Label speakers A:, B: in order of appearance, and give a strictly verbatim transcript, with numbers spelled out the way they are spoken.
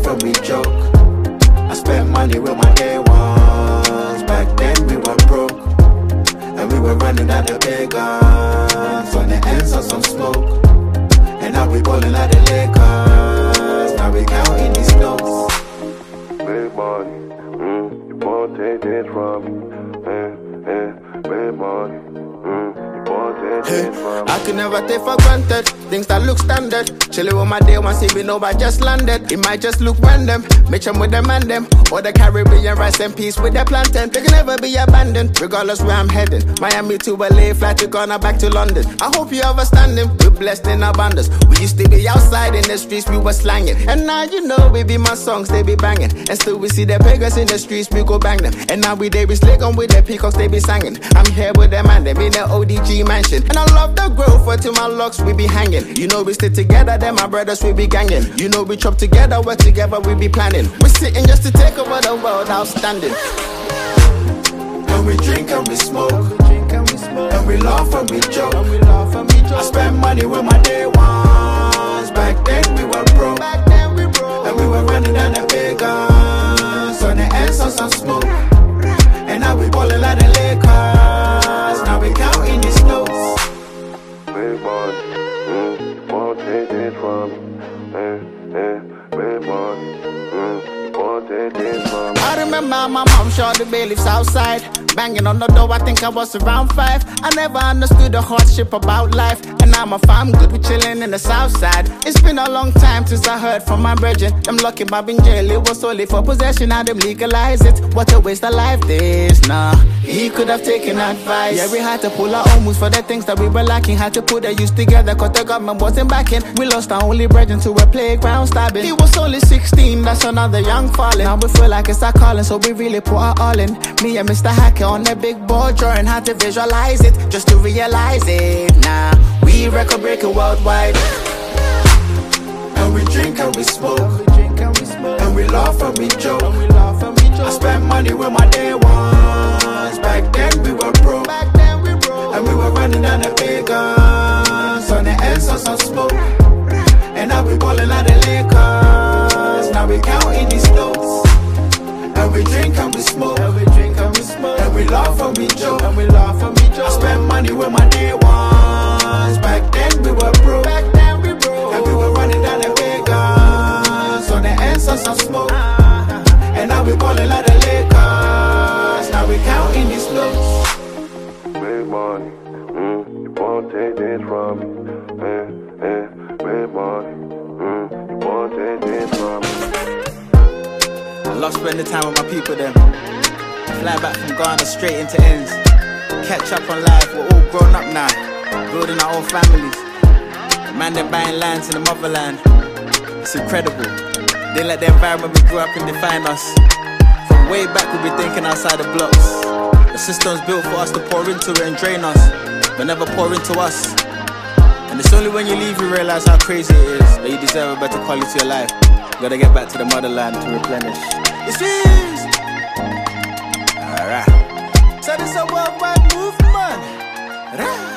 A: laugh and we joke. I spent money with my day ones. Back then we were broke, and we were running out the big guns on the ends of some smoke. And now we ballin' like the Lakers. Now we counting these notes.
B: Big money, mm, you won't take this from me. Eh, eh, big money, mm, you won't take this from me.
C: I could never take for granted things that look standard. Chillin' with my day one, see we know I just landed. It might just look random, mix 'em with them and them. Or the Caribbean rice and peace with the plantain. They can never be abandoned, regardless where I'm heading. Miami to L A, fly to Ghana, back to London. I hope you understanding, we're blessed in abundance. We used to be outside in the streets, we were slanging. And now you know, baby, my songs, they be banging. And still we see the beggars in the streets, we go bang them. And now we they be slick on with the peacocks, they be singing. I'm here with them and them in the O D G mansion. And I love the growth, for to my locks, we be hanging. You know we stick together, then my brothers, we be ganging. You know we chop together, work together, we be planning. We sitting just to take over the world, outstanding.
A: And we drink and we smoke, and we laugh and we joke. I spend money with my day ones. Back then we were broke, and we were running down the big guns on the ends of some smoke. And now we ballin' like the Lakers. Now we counting these notes.
B: Big money, mm, you won't take this from me. Eh, eh, big money, mm, you won't take this from me.
C: I remember my mom showed the bailiffs outside, banging on the door, I think I was around five. I never understood the hardship about life. And now my fam good, we chillin' in the south side. It's been a long time since I heard from my brethren. Them lucky Bob in jail, it was only for possession, now them legalize it. What a waste of life this, nah. He could have taken advice. Yeah, we had to pull our own moves for the things that we were lacking. Had to put the youth together, cause the government wasn't backing. We lost our only brethren to a playground stabbing. He was only sixteen, that's another young falling. Now we feel like it's our calling, so we really put our all in. Me and Mister Hacker on the big board, drawing how to visualize it, just to realize it. Nah, we record breaking worldwide.
A: And we drink and we smoke, and we laugh and we joke. I spend money with my day ones. Back then we were broke, and we were running down the big guns on the ends of some smoke. And now we ballin' like the Lakers. Now we counting these notes. And we drink and we smoke, and we drink and we smoke, and we laugh and we joke, and we laugh and we joke. I spend money with my day ones. Back then we were broke, back then we broke, and we were running down the big guns on the ends of some smoke. And now we ballin' like the Lakers. Now we counting these notes.
B: Big money, mm, you won't take this from me. Eh, eh, big money, mm, you won't take this from me.
C: I love spending time with my people then. Fly back from Ghana straight into ends. Catch up on life, we're all grown up now, building our own families. Man, they're buying lands in the motherland. It's incredible. They let the environment we grew up in define us. From way back we've been thinking outside the blocks. The system's built for us to pour into it and drain us, but never pour into us. And it's only when you leave you realize how crazy it is, that you deserve a better quality of life. You gotta get back to the motherland to replenish. It's easy. Alright. So this is a worldwide movement. Right.